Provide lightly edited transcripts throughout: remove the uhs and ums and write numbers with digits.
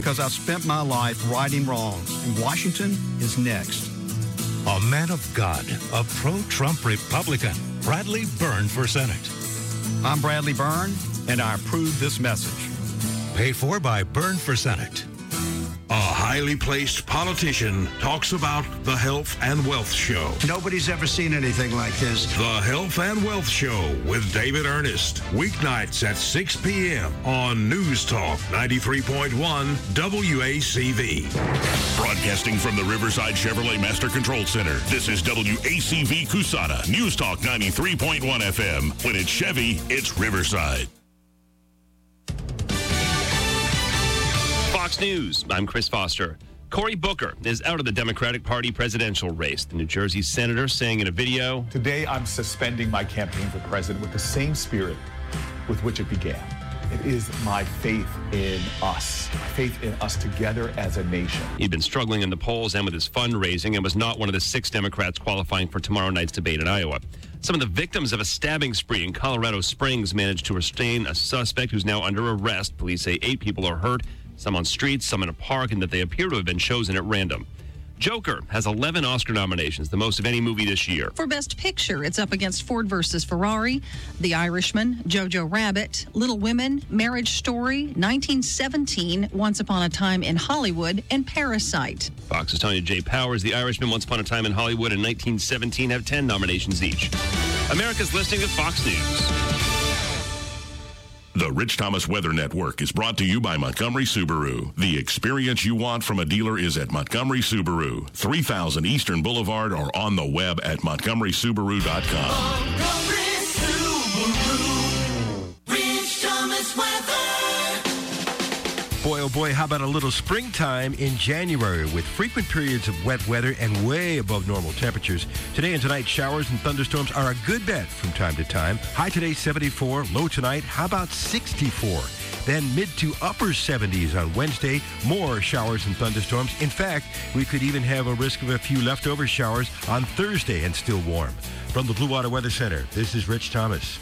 because I've spent my life righting wrongs, and Washington is next. A man of God, a pro-Trump Republican, Bradley Byrne for Senate. I'm Bradley Byrne, and I approve this message. Paid for by Byrne for Senate. A highly placed politician talks about the Health and Wealth Show. Nobody's ever seen anything like this. The Health and Wealth Show with David Ernest. Weeknights at 6 p.m. on News Talk 93.1 WACV. Broadcasting from the Riverside Chevrolet Master Control Center, this is WACV Cusana, News Talk 93.1 FM. When it's Chevy, it's Riverside. Fox News, I'm Chris Foster. Cory Booker is out of the Democratic Party presidential race. The New Jersey senator saying in a video, "Today I'm suspending my campaign for president with the same spirit with which it began. It is my faith in us together as a nation." He'd been struggling in the polls and with his fundraising and was not one of the 6 Democrats qualifying for tomorrow night's debate in Iowa. Some of the victims of a stabbing spree in Colorado Springs managed to restrain a suspect who's now under arrest. Police say 8 people are hurt, some on streets, some in a park, and that they appear to have been chosen at random. Joker has 11 Oscar nominations, the most of any movie this year. For Best Picture, it's up against Ford versus Ferrari, The Irishman, Jojo Rabbit, Little Women, Marriage Story, 1917, Once Upon a Time in Hollywood, and Parasite. Fox's Tanya J. Powers, The Irishman, Once Upon a Time in Hollywood, and 1917 have 10 nominations each. America's listening to Fox News. The Rich Thomas Weather Network is brought to you by Montgomery Subaru. The experience you want from a dealer is at Montgomery Subaru, 3000 Eastern Boulevard, or on the web at montgomerysubaru.com. Montgomery Subaru, Rich Thomas Weather. Boy, oh boy, how about a little springtime in January with frequent periods of wet weather and way above normal temperatures. Today and tonight, showers and thunderstorms are a good bet from time to time. High today, 74. Low tonight, how about 64? Then mid to upper 70s on Wednesday. More showers and thunderstorms. In fact, we could even have a risk of a few leftover showers on Thursday and still warm. From the Blue Water Weather Center, this is Rich Thomas.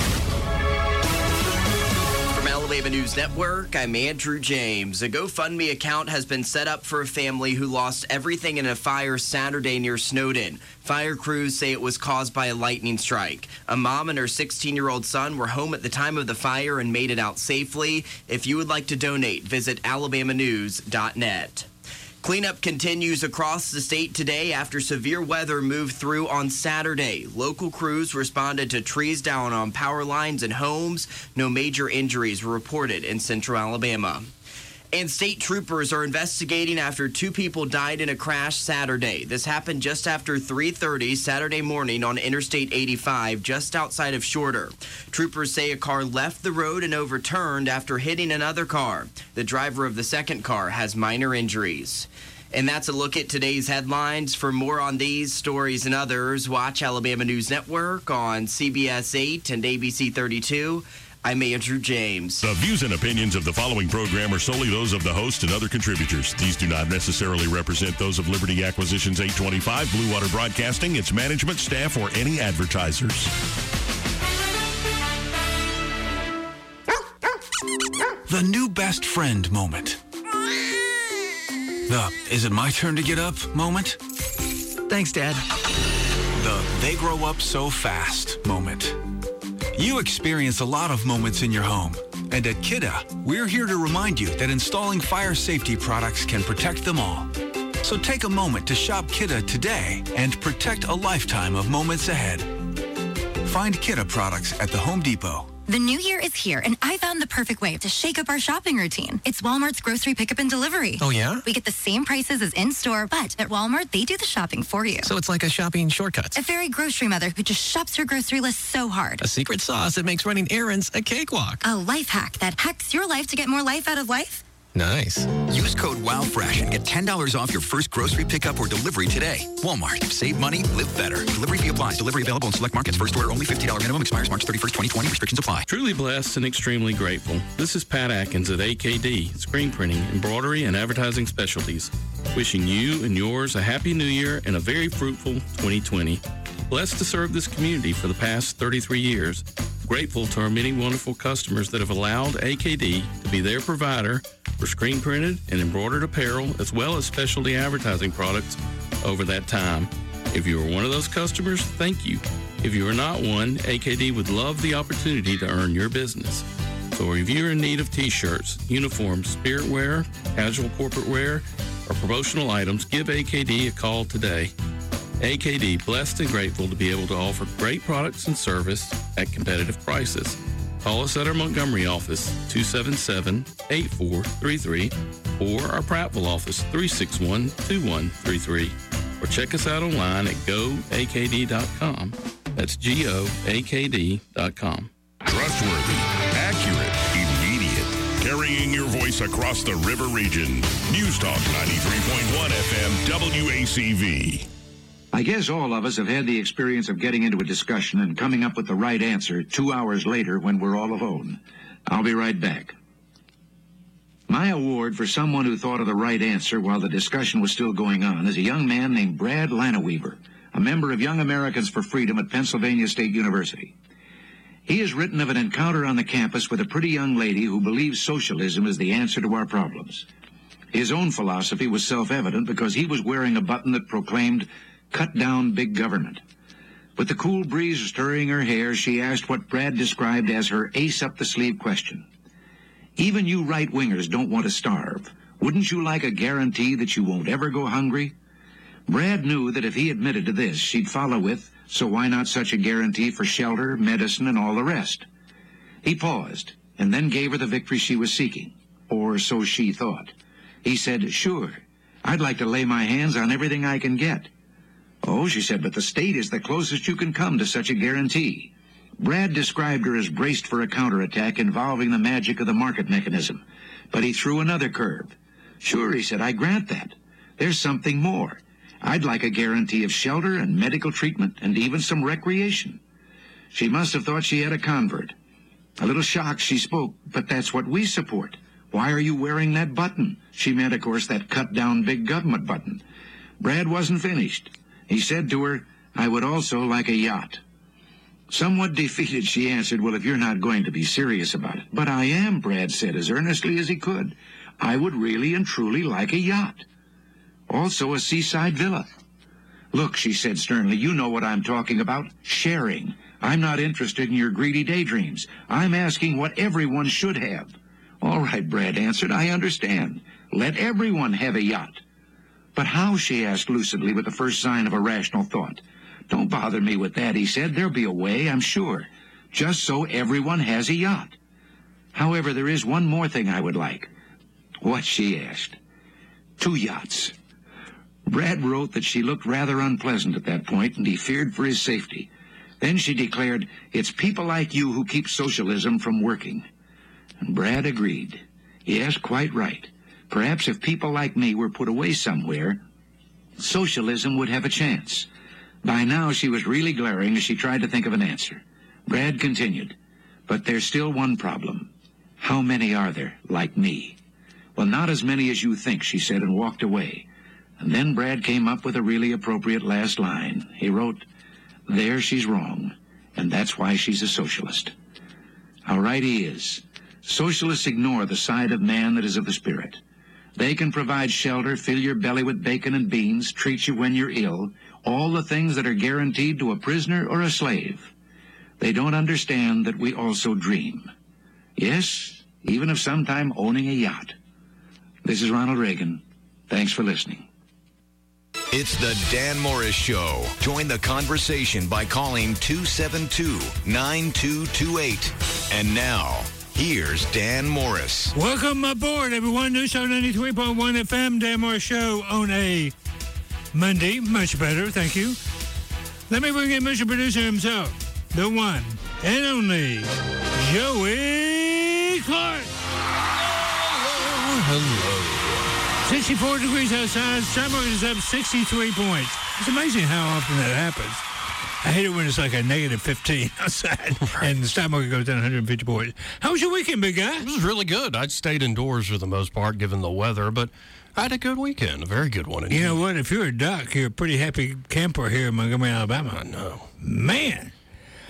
Alabama News Network, I'm Andrew James. A GoFundMe account has been set up for a family who lost everything in a fire Saturday near Snowden. Fire crews say it was caused by a lightning strike. A mom and her 16-year-old son were home at the time of the fire and made it out safely. If you would like to donate, visit alabamanews.net. Cleanup continues across the state today after severe weather moved through on Saturday. Local crews responded to trees down on power lines and homes. No major injuries were reported in central Alabama. And state troopers are investigating after 2 people died in a crash Saturday. This happened just after 3:30 Saturday morning on Interstate 85, just outside of Shorter. Troopers say a car left the road and overturned after hitting another car. The driver of the second car has minor injuries. And that's a look at today's headlines. For more on these stories and others, watch Alabama News Network on CBS 8 and ABC 32. I'm Andrew James. The views and opinions of the following program are solely those of the host and other contributors. These do not necessarily represent those of Liberty Acquisitions 825, Blue Water Broadcasting, its management, staff, or any advertisers. The new best friend moment. The is it my turn to get up moment. Thanks, Dad. The they grow up so fast moment. You experience a lot of moments in your home. And at Kidde, we're here to remind you that installing fire safety products can protect them all. So take a moment to shop Kidde today and protect a lifetime of moments ahead. Find Kidde products at the Home Depot. The new year is here, and I found the perfect way to shake up our shopping routine. It's Walmart's grocery pickup and delivery. Oh, yeah? We get the same prices as in-store, but at Walmart, they do the shopping for you. So it's like a shopping shortcut. A very grocery mother who just shops her grocery list so hard. A secret sauce that makes running errands a cakewalk. A life hack that hacks your life to get more life out of life. Nice. Use code WOWFRESH and get $10 off your first grocery pickup or delivery today. Walmart. Save money, live better. Delivery fee applies. Delivery available in select markets. First order only $50 minimum. Expires March 31st, 2020. Restrictions apply. Truly blessed and extremely grateful. This is Pat Atkins at AKD, Screen Printing, Embroidery, and Advertising Specialties. Wishing you and yours a happy new year and a very fruitful 2020. Blessed to serve this community for the past 33 years. Grateful to our many wonderful customers that have allowed AKD to be their provider for screen printed and embroidered apparel, as well as specialty advertising products over that time. If you are one of those customers, thank you. If you are not one, AKD would love the opportunity to earn your business. So if you're in need of t-shirts, uniforms, spirit wear, casual corporate wear, or promotional items, give AKD a call today. AKD, blessed and grateful to be able to offer great products and service at competitive prices. Call us at our Montgomery office, 277-8433, or our Prattville office, 361-2133. Or check us out online at goakd.com. That's goakd.com. Trustworthy, accurate, immediate. Carrying your voice across the river region. News Talk 93.1 FM WACV. I guess all of us have had the experience of getting into a discussion and coming up with the right answer 2 hours later when we're all alone. I'll be right back. My award for someone who thought of the right answer while the discussion was still going on is a young man named Brad Lanaweaver, a member of Young Americans for Freedom at Pennsylvania State University. He has written of an encounter on the campus with a pretty young lady who believes socialism is the answer to our problems. His own philosophy was self-evident because he was wearing a button that proclaimed, "Cut down big government." With the cool breeze stirring her hair, she asked what Brad described as her ace-up-the-sleeve question. "Even you right-wingers don't want to starve. Wouldn't you like a guarantee that you won't ever go hungry?" Brad knew that if he admitted to this, she'd follow with, "So why not such a guarantee for shelter, medicine, and all the rest?" He paused, and then gave her the victory she was seeking, or so she thought. He said, "Sure, I'd like to lay my hands on everything I can get." "Oh," she said, "but the state is the closest you can come to such a guarantee." Brad described her as braced for a counterattack involving the magic of the market mechanism, but he threw another curve. "Sure," he said, "I grant that. There's something more. I'd like a guarantee of shelter and medical treatment and even some recreation." She must have thought she had a convert. A little shocked, she spoke, "But that's what we support. Why are you wearing that button?" She meant, of course, that cut-down big government button. Brad wasn't finished. He said to her, "I would also like a yacht." Somewhat defeated, she answered, "Well, if you're not going to be serious about it." "But I am," Brad said as earnestly as he could. "I would really and truly like a yacht. Also a seaside villa." "Look," she said sternly, "you know what I'm talking about. Sharing. I'm not interested in your greedy daydreams. I'm asking what everyone should have." "All right," Brad answered, "I understand. Let everyone have a yacht." "But how?" she asked lucidly with the first sign of a rational thought. "Don't bother me with that," he said. "There'll be a way, I'm sure. Just so everyone has a yacht. However, there is one more thing I would like." "What?" she asked. 2 yachts. Brad wrote that she looked rather unpleasant at that point, and he feared for his safety. Then she declared, "It's people like you who keep socialism from working." And Brad agreed. Yes, quite right. Perhaps if people like me were put away somewhere, socialism would have a chance. By now she was really glaring as she tried to think of an answer. Brad continued, "But there's still one problem. How many are there like me?" "Well, not as many as you think," she said, and walked away. And then Brad came up with a really appropriate last line. He wrote, "There she's wrong, and that's why she's a socialist." How right he is. Socialists ignore the side of man that is of the spirit. They can provide shelter, fill your belly with bacon and beans, treat you when you're ill, all the things that are guaranteed to a prisoner or a slave. They don't understand that we also dream. Yes, even of sometime owning a yacht. This is Ronald Reagan. Thanks for listening. It's the Dan Morris Show. Join the conversation by calling 272-9228. And now, here's Dan Morris. Welcome aboard, everyone. News Talk 93.1 FM, Dan Morris Show on a Monday. Much better, thank you. Let me bring in Mr. Producer himself, the one and only Joey Clark. Hello. 64 degrees outside. Stock market is up 63 points. It's amazing how often that happens. I hate it when it's like a negative 15 outside and the stock market goes down 150 points. How was your weekend, big guy? It was really good. I stayed indoors for the most part, given the weather, but I had a good weekend, a very good one. You know what? If you're a duck, you're a pretty happy camper here in Montgomery, Alabama. I know. Man.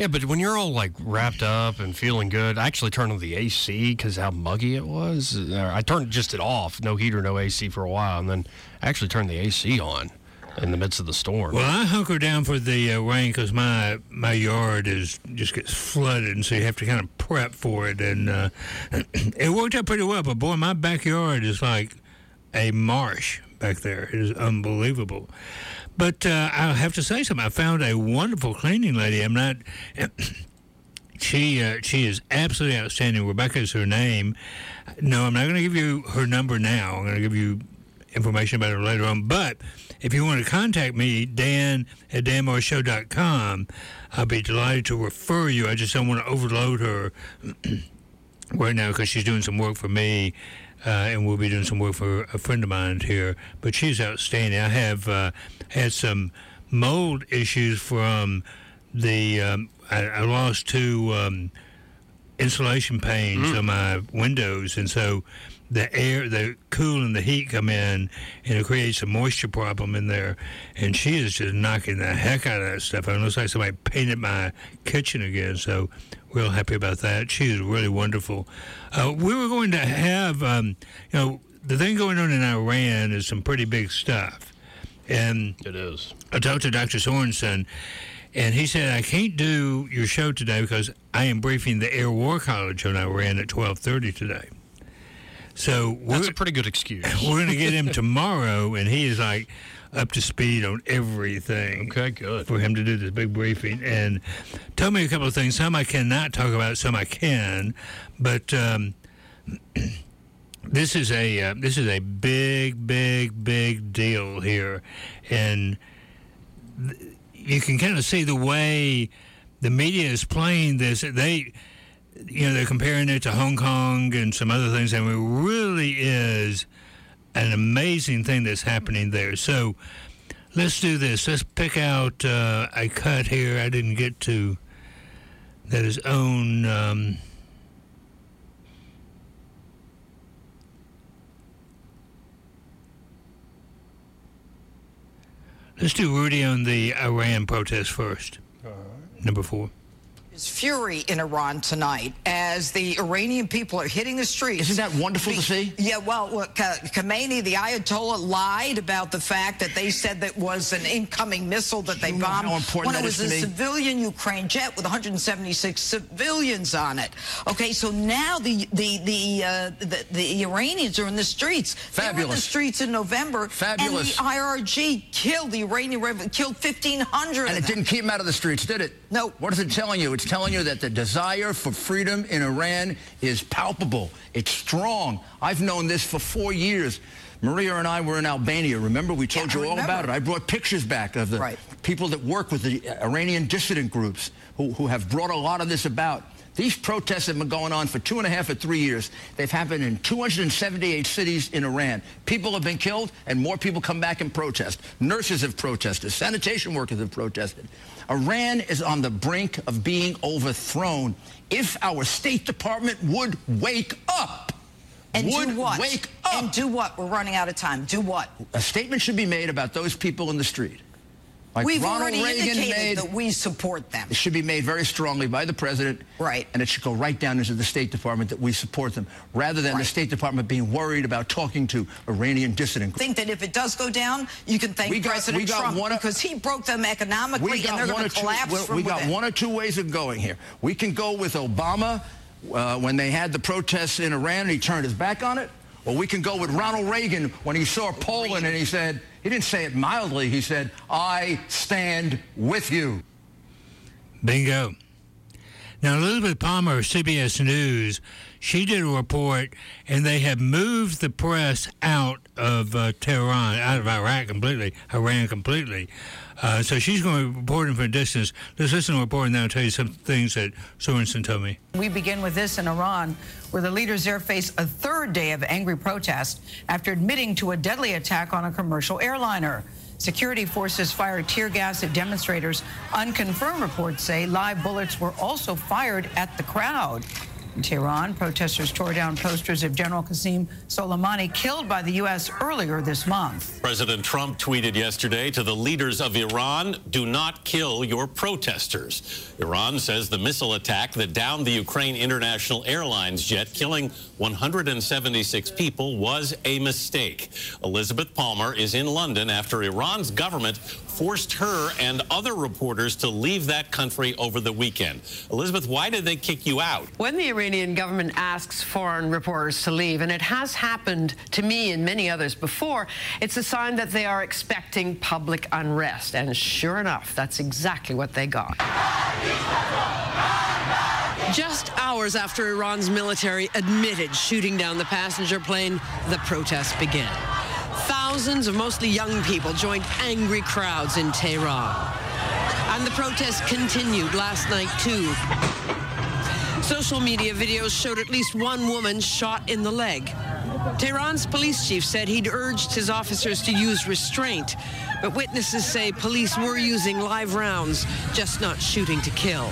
Yeah, but when you're all like wrapped up and feeling good, I actually turned on the AC because how muggy it was. I turned just it off, no heater, no AC for a while, and then I actually turned the AC on in the midst of the storm. Well, I hunker down for the rain because my yard just gets flooded, and so you have to kind of prep for it. And it worked out pretty well, but boy, my backyard is like a marsh back there. It is unbelievable. But I have to say something. I found a wonderful cleaning lady. I'm not. She is absolutely outstanding. Rebecca is her name. No, I'm not going to give you her number now. I'm going to give you information about her later on. But if you want to contact me, Dan at danmorrisshow.com, I'll be delighted to refer you. I just don't want to overload her right now because she's doing some work for me, and we'll be doing some work for a friend of mine here. But she's outstanding. I have had some mold issues from the I lost 2 insulation panes on my windows, and so the cool and the heat come in, and it creates a moisture problem in there. And she is just knocking the heck out of that stuff. It looks like somebody painted my kitchen again, so real happy about that. She is really wonderful. We were going to have, the thing going on in Iran is some pretty big stuff. And it is. I talked to Dr. Sorensen, and he said, I can't do your show today because I am briefing the Air War College on Iran at 12:30 today. So that's a pretty good excuse. We're going to get him tomorrow, and he is like up to speed on everything. Okay, good. For him to do this big briefing. And told me a couple of things. Some I cannot talk about, some I can. But this is a big deal here. And you can kind of see the way the media is playing this. They're comparing it to Hong Kong and some other things, and it really is an amazing thing that's happening there. So let's do this. Let's pick out a cut here I didn't get to that is on... let's do Rudy on the Iran protest first. Number 4. There's fury in Iran tonight as the Iranian people are hitting the streets. Isn't that wonderful to see? Yeah, well, Khamenei, the Ayatollah, lied about the fact that they said that was an incoming missile that they bombed when it was a civilian Ukraine jet with 176 civilians on it. Okay, so now the Iranians are in the streets. Fabulous. They were in the streets in November. Fabulous. And the IRG killed the Iranian revolution, killed 1,500 And it didn't keep them out of the streets, did it? No. What is it telling you? It's telling you that the desire for freedom in Iran is palpable. It's strong. I've known this for 4 years. Maria and I were in Albania. Remember, we told you all about it. I brought pictures back of the people that work with the Iranian dissident groups who have brought a lot of this about. These protests have been going on for 2.5 or 3 years. They've happened in 278 cities in Iran. People have been killed, and more people come back and protest. Nurses have protested. Sanitation workers have protested. Iran is on the brink of being overthrown. If our State Department would wake up. And do what? Wake up. And do what? We're running out of time. Do what? A statement should be made about those people in the street. Like We've Ronald already Reagan indicated that we support them. It should be made very strongly by the president. Right. And it should go right down into the State Department that we support them, rather than the State Department being worried about talking to Iranian dissident groups. I think that if it does go down, you can thank President Trump because he broke them economically and they're going to collapse from We got within. 1 or 2 ways of going here. We can go with Obama when they had the protests in Iran and he turned his back on it. Or we can go with Ronald Reagan when he saw Poland and he said, he didn't say it mildly, he said, I stand with you. Bingo. Now, Elizabeth Palmer of CBS News, she did a report, and they have moved the press out of Tehran, out of Iran completely. So she's going to be reporting from a distance. Let's listen to the report, and then I'll tell you some things that Sorensen told me. We begin with this in Iran, where the leaders there face a third day of angry protest after admitting to a deadly attack on a commercial airliner. Security forces fired tear gas at demonstrators. Unconfirmed reports say live bullets were also fired at the crowd. In Tehran, protesters tore down posters of General Qasem Soleimani, killed by the U.S. earlier this month. President Trump tweeted yesterday to the leaders of Iran, "Do not kill your protesters." Iran says the missile attack that downed the Ukraine International Airlines jet, killing 176 people, was a mistake. Elizabeth Palmer is in London after Iran's government forced her and other reporters to leave that country over the weekend. Elizabeth, why did they kick you out? When the Iranian government asks foreign reporters to leave, and it has happened to me and many others before, it's a sign that they are expecting public unrest. And sure enough, that's exactly what they got. Just hours after Iran's military admitted shooting down the passenger plane, the protests began. Thousands of mostly young people joined angry crowds in Tehran. And the protests continued last night, too. Social media videos showed at least one woman shot in the leg. Tehran's police chief said he'd urged his officers to use restraint, but witnesses say police were using live rounds, just not shooting to kill.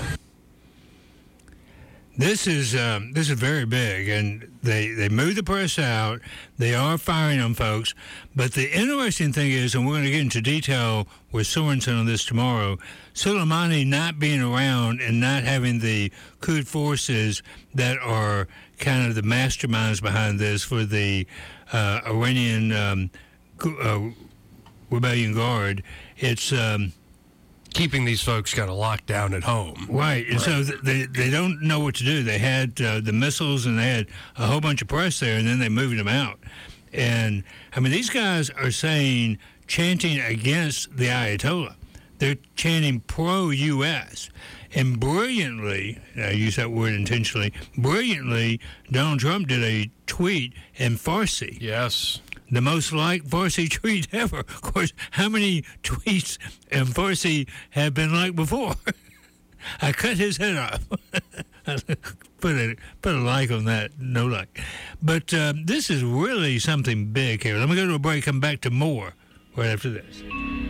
This is very big, and they moved the press out. They are firing on folks, but the interesting thing is, and we're going to get into detail with Sorensen on this tomorrow, Soleimani not being around and not having the Quds forces that are kind of the masterminds behind this for the Iranian Rebellion Guard. It's keeping these folks kind of locked down at home. Right, and so they don't know what to do. They had the missiles, and they had a whole bunch of press there, and then they moved them out. And, I mean, these guys are chanting against the Ayatollah. They're chanting pro-U.S. And brilliantly, I use that word intentionally, brilliantly, Donald Trump did a tweet in Farsi. Yes. The most liked Farsi tweet ever. Of course, how many tweets in Farsi have been liked before? I cut his head off. put a like on that, no like. But this is really something big here. Let me go to a break, come back to more right after this.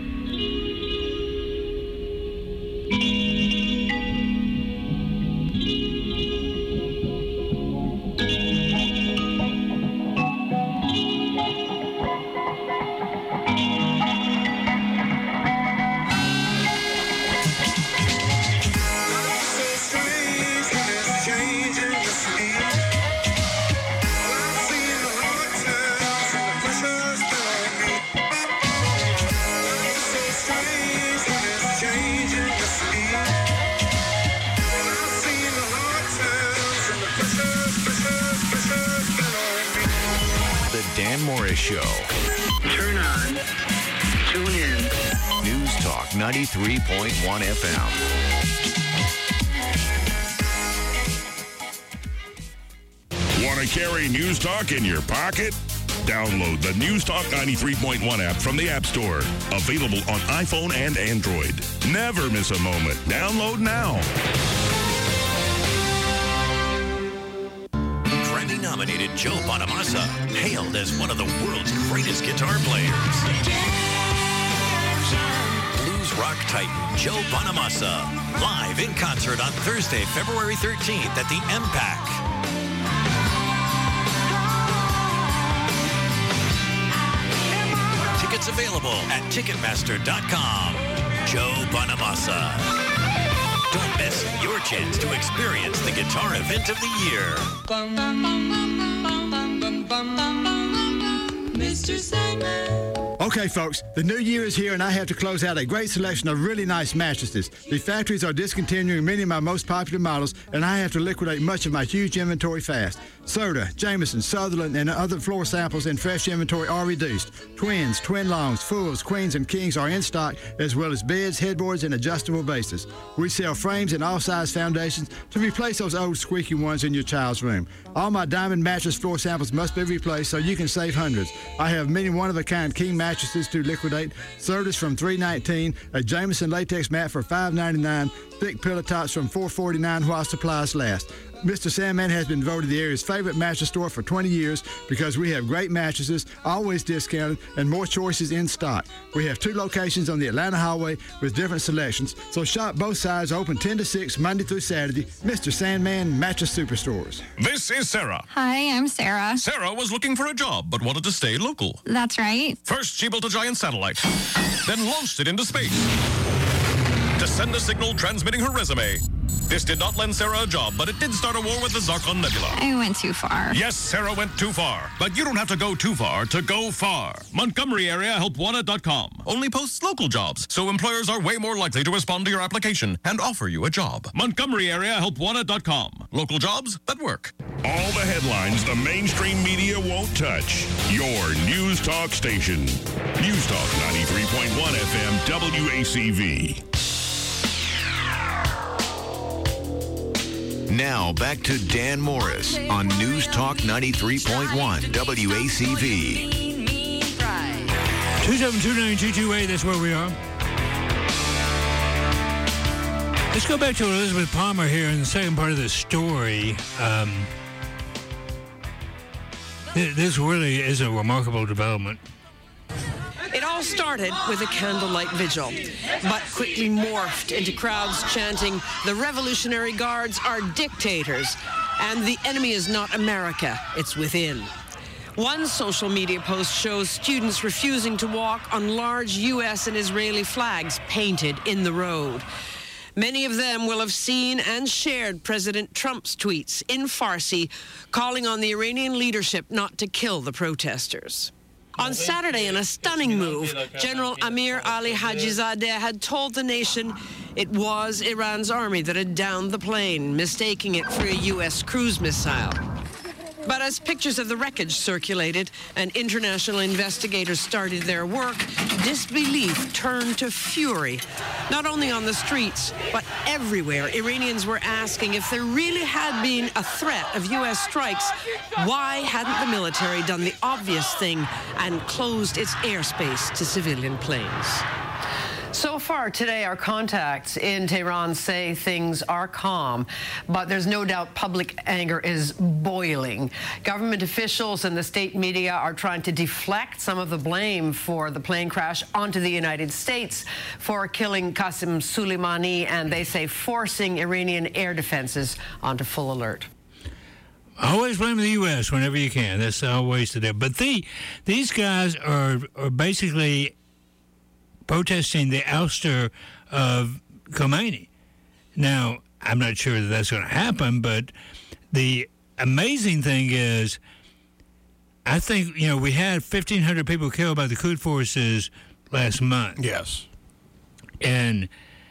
Dan Morris Show. Turn on. Tune in. News Talk 93.1 FM. Want to carry News Talk in your pocket? Download the News Talk 93.1 app from the App Store. Available on iPhone and Android. Never miss a moment. Download now. Grammy-nominated Joe Bonamassa, hailed as one of the world's greatest guitar players. Blues rock titan Joe Bonamassa, live in concert on Thursday, February 13th at the MPAC. Tickets available at Ticketmaster.com. Joe Bonamassa. Don't miss your chance to experience the guitar event of the year. Mr. Sandman. Okay, folks, the new year is here, and I have to close out a great selection of really nice mattresses. The factories are discontinuing many of my most popular models, and I have to liquidate much of my huge inventory fast. Serta, Jameson, Sutherland, and other floor samples in fresh inventory are reduced. Twins, twin longs, fulls, queens, and kings are in stock, as well as beds, headboards, and adjustable bases. We sell frames and all-size foundations to replace those old squeaky ones in your child's room. All my diamond mattress floor samples must be replaced so you can save hundreds. I have many one-of-a-kind king mattresses to liquidate. Sertas from $319, a Jameson latex mat for $599, thick pillow tops from $4.49 while supplies last. Mr. Sandman has been voted the area's favorite mattress store for 20 years because we have great mattresses, always discounted, and more choices in stock. We have 2 locations on the Atlanta Highway with different selections, so shop both sides, open 10 to 6, Monday through Saturday. Mr. Sandman Mattress Superstores. This is Sarah. Hi, I'm Sarah. Sarah was looking for a job, but wanted to stay local. That's right. First, she built a giant satellite, then launched it into space to send a signal transmitting her resume. This did not lend Sarah a job, but it did start a war with the Zarkon Nebula. I went too far. Yes, Sarah went too far. But you don't have to go too far to go far. Montgomery area helpwanted.com only posts local jobs, so employers are way more likely to respond to your application and offer you a job. Montgomery area helpwanted.com. Local jobs that work. All the headlines the mainstream media won't touch. Your News Talk station. News Talk 93.1 FM WACV. Now back to Dan Morris on News Talk 93.1 WACV. 2729228, that's where we are. Let's go back to Elizabeth Palmer here in the second part of the story. This really is a remarkable development. It all started with a candlelight vigil, but quickly morphed into crowds chanting, "The Revolutionary Guards are dictators, and the enemy is not America, it's within." One social media post shows students refusing to walk on large U.S. and Israeli flags painted in the road. Many of them will have seen and shared President Trump's tweets in Farsi, calling on the Iranian leadership not to kill the protesters. On Saturday, in a stunning move, General Amir Ali Hajizadeh had told the nation it was Iran's army that had downed the plane, mistaking it for a U.S. cruise missile. But as pictures of the wreckage circulated and international investigators started their work, disbelief turned to fury. Not only on the streets, but everywhere, Iranians were asking if there really had been a threat of U.S. strikes, why hadn't the military done the obvious thing and closed its airspace to civilian planes? So far today, our contacts in Tehran say things are calm, but there's no doubt public anger is boiling. Government officials and the state media are trying to deflect some of the blame for the plane crash onto the United States for killing Qasem Soleimani, and they say forcing Iranian air defenses onto full alert. Always blame the U.S. whenever you can. That's always the deal. But these guys are basically protesting the ouster of Khomeini. Now, I'm not sure that that's going to happen, but the amazing thing is, I think, we had 1,500 people killed by the Quds forces last month. Yes. And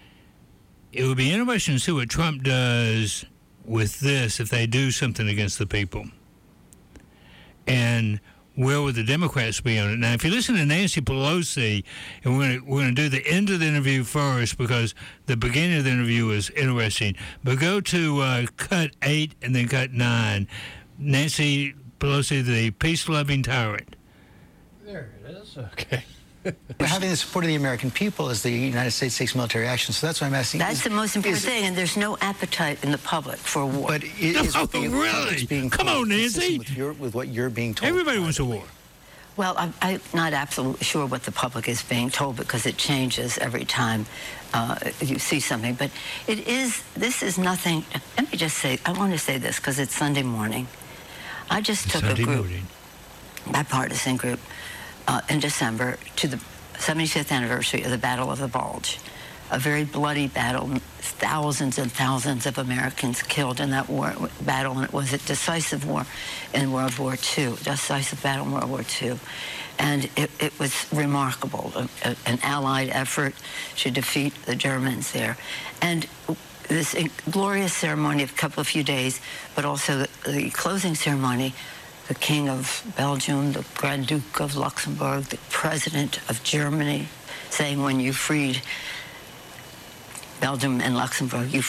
it would be interesting to see what Trump does with this if they do something against the people. And where would the Democrats be on it? Now, if you listen to Nancy Pelosi, and we're going to do the end of the interview first because the beginning of the interview was interesting, but go to cut 8 and then cut 9. Nancy Pelosi, the peace-loving tyrant. There it is. Okay. Having the support of the American people as the United States takes military action. So that's what I'm asking. That's the most important thing, and there's no appetite in the public for a war. But really? Come on, Nancy. With what you're being told. Everybody wants a war. Well, I'm not absolutely sure what the public is being told because it changes every time you see something. But this is nothing. Let me just say, I want to say this because it's Sunday morning. I just took a group, bipartisan group, in December to the 75th anniversary of the Battle of the Bulge, a very bloody battle, thousands and thousands of Americans killed in that battle, and it was a decisive war in World War II, decisive battle in World War II. And it was remarkable, an Allied effort to defeat the Germans there. And this glorious ceremony of a few days, but also the closing ceremony, the King of Belgium, the Grand Duke of Luxembourg, the President of Germany, saying when you freed Belgium and Luxembourg, you freed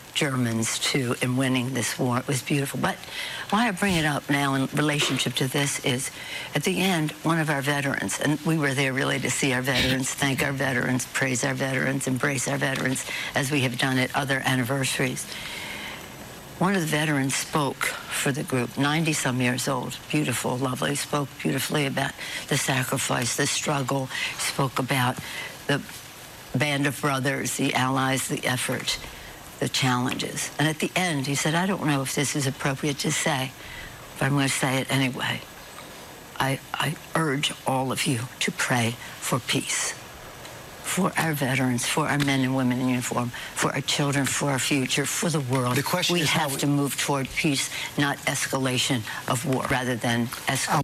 Germans, too, in winning this war. It was beautiful. But why I bring it up now in relationship to this is, at the end, one of our veterans, and we were there really to see our veterans, thank our veterans, praise our veterans, embrace our veterans, as we have done at other anniversaries. One of the veterans spoke for the group, 90-some years old, beautiful, lovely, spoke beautifully about the sacrifice, the struggle, spoke about the band of brothers, the allies, the effort, the challenges. And at the end, he said, I don't know if this is appropriate to say, but I'm going to say it anyway. I urge all of you to pray for peace, for our veterans, for our men and women in uniform, for our children, for our future, for the world. The question we is have to move toward peace, not escalation of war, rather than escalation.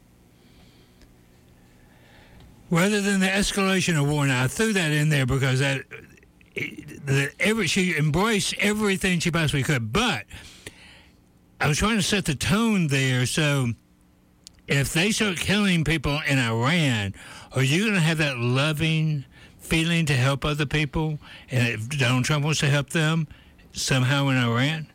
Rather than the escalation of war. Now, I threw that in there because she embraced everything she possibly could, but I was trying to set the tone there. So if they start killing people in Iran, are you going to have that loving feeling to help other people? And if Donald Trump wants to help them somehow in Iran,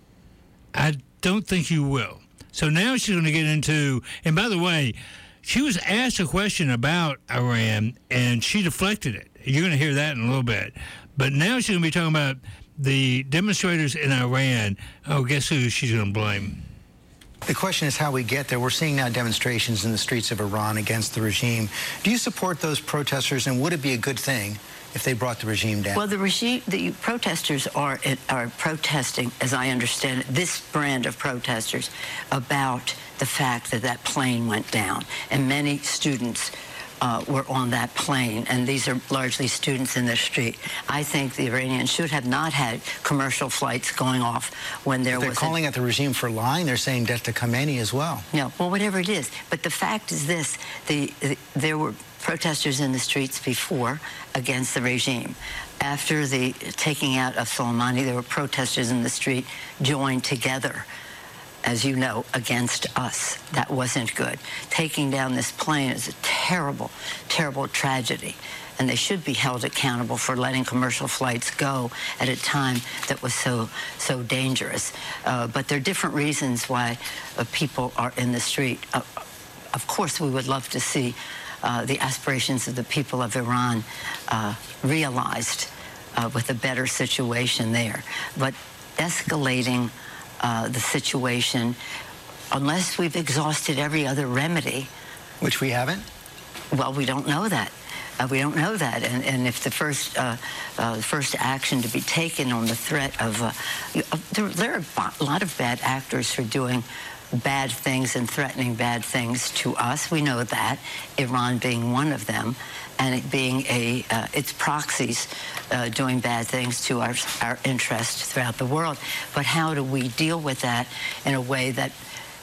I don't think you will. So now she's going to get into, and by the way, she was asked a question about Iran, and she deflected it. You're going to hear that in a little bit. But now she's going to be talking about the demonstrators in Iran. Oh, guess who she's going to blame? The question is how we get there. We're seeing now demonstrations in the streets of Iran against the regime. Do you support those protesters, and would it be a good thing if they brought the regime down? Well, the protesters are protesting, as I understand it, this brand of protesters, about the fact that that plane went down. And many students were on that plane, and these are largely students in the street. I think the Iranians should have not had commercial flights going off when there was... They're calling out the regime for lying. They're saying death to Khamenei as well. No, well, whatever it is. But the fact is this, there were protesters in the streets before against the regime. After the taking out of Soleimani, there were protesters in the street joined together, as you know, against us. That wasn't good. Taking down this plane is a terrible, terrible tragedy. And they should be held accountable for letting commercial flights go at a time that was so dangerous. But there are different reasons why people are in the street. Of course, we would love to see the aspirations of the people of Iran realized with a better situation there. But escalating the situation, unless we've exhausted every other remedy. Which we haven't? Well, we don't know that. We don't know that. And if the first action to be taken on the threat of... there are a lot of bad actors who are doing bad things and threatening bad things to us. We know that, Iran being one of them, and it being its proxies doing bad things to our interests throughout the world. But how do we deal with that in a way that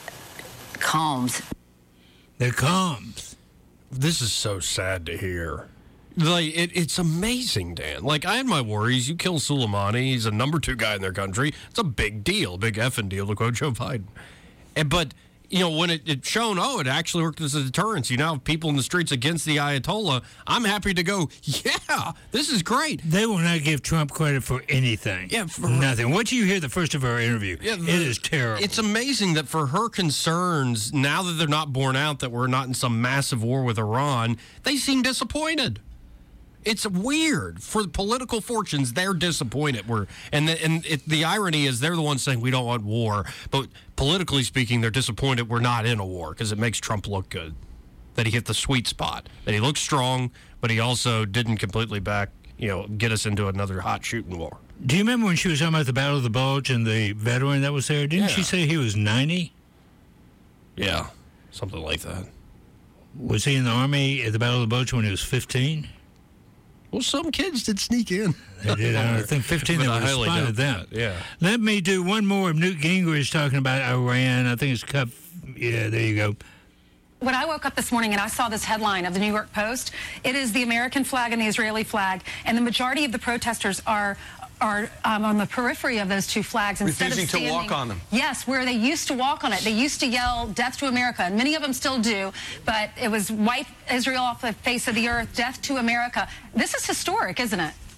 calms? That calms. This is so sad to hear. Like, it's amazing, Dan. Like, I had my worries. You kill Soleimani. He's a number 2 guy in their country. It's a big deal, big effing deal, to quote Joe Biden. But, you know, when it's shown, it actually worked as a deterrence. You now have people in the streets against the Ayatollah. I'm happy to go, yeah, this is great. They will not give Trump credit for anything. Yeah, for nothing. What did you hear the first of our interview? Yeah, it is terrible. It's amazing that for her concerns, now that they're not borne out, that we're not in some massive war with Iran, they seem disappointed. It's weird. For the political fortunes, they're disappointed. The irony is they're the ones saying we don't want war, but politically speaking, they're disappointed we're not in a war because it makes Trump look good, that he hit the sweet spot, that he looks strong, but he also didn't completely get us into another hot shooting war. Do you remember when she was talking about the Battle of the Bulge and the veteran that was there? Didn't she say he was 90? Yeah, something like that. Was he in the Army at the Battle of the Bulge when he was 15? Well, some kids did sneak in. They did. I think 15 that would have spotted them. Yeah. Let me do one more of Newt Gingrich talking about Iran. I think it's Cup. Yeah, there you go. When I woke up this morning and I saw this headline of the New York Post, it is the American flag and the Israeli flag, and the majority of the protesters are on the periphery of those two flags instead refusing of standing, to walk on them. Yes, where they used to walk on it. They used to yell "Death to America," and many of them still do. But it was "Wipe Israel off the face of the earth, death to America." This is historic, isn't it?